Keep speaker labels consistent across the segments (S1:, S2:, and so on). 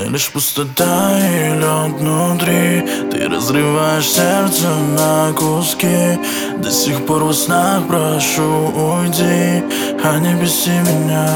S1: мне лишь пустота и лед внутри. Ты разрываешь сердце на куски. До сих пор во снах прошу, уйди, а не беси меня.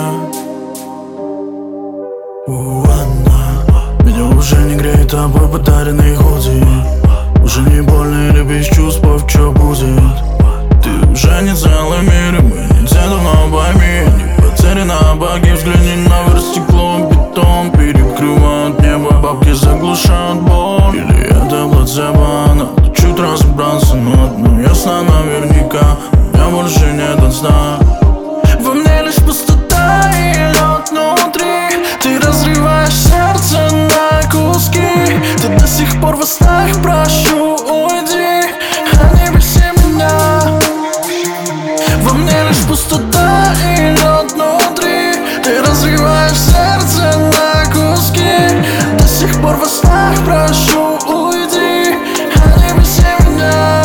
S1: Меня уже не греет тобой подаренный худи. Уже не больно или без чувств, что будет. Ты уже не целый мир, и мы не те давно пойми. Не потеряна боги, взгляни наверх, стекло, бетон перекрывает небо, бабки заглушают боль. Или это плацебо, надо чуть разобраться, но одно ясно наверняка: у меня больше нет сна. Во мне лишь пустота и лед внутри. Ты разрываешь сердце на куски. Ты до сих пор во снах прошу, уйди, а не беси меня. Во мне лишь пустота и лед внутри. Ты разрываешь сердце на куски. До сих пор во снах прошу, уйди, а не беси меня.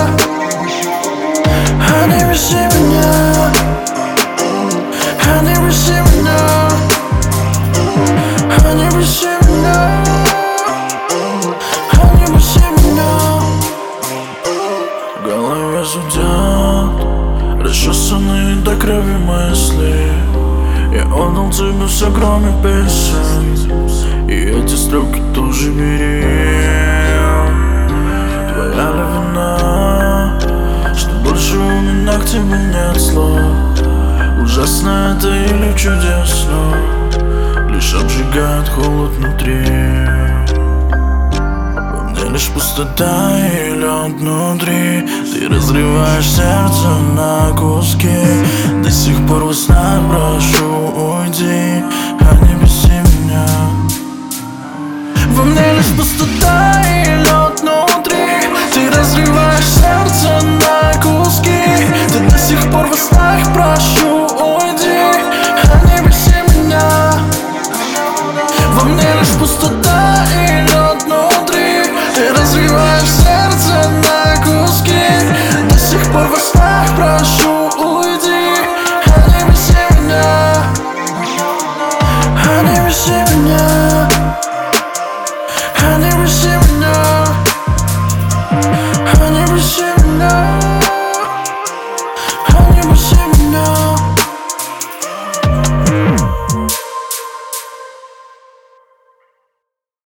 S1: А не беси меня. А не беси меня. А не беси меня. А не беси меня. В голове зудят расчесанные до крови мысли. Я отдал тебе все, кроме песен, и эти строки тоже бери. Твоя ли вина, что больше у меня к тебе нет слов? Ужасно это или чудесно, лишь обжигает холод внутри. Во мне лишь пустота и лед внутри. Ты разрываешь сердце на куски. До сих пор во снах прошу,